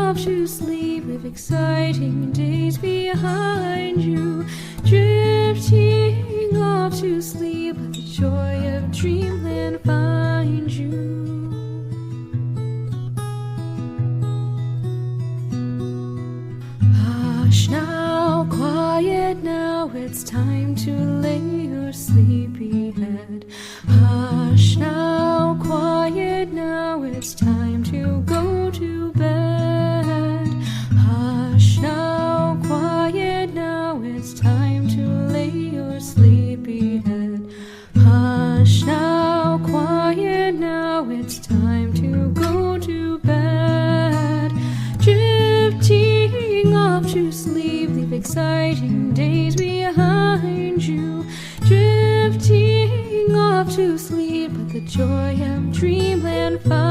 off to sleep, leave exciting days behind you. Drifting off to sleep, let the joy of dreamland find you. Hush now, quiet now, it's time to lay your sleepy head. Hush now, quiet now, it's time to go to bed. Hush now, quiet now, it's time to lay your sleepy head. Hush now, quiet now, it's time to go to bed. Drifting off to sleep, leave exciting days behind you. Drifting off to sleep, let the joy of dreamland find